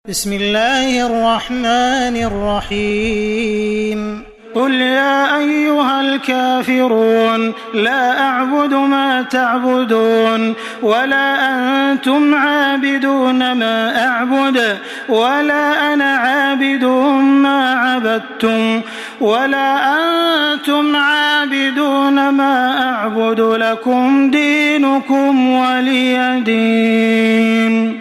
بسم الله الرحمن الرحيم قل يا أيها الكافرون لا أعبد ما تعبدون ولا أنتم عابدون ما أعبد ولا أنا عابد ما عبدتم ولا أنتم عابدون ما أعبد لكم دينكم ولي دين.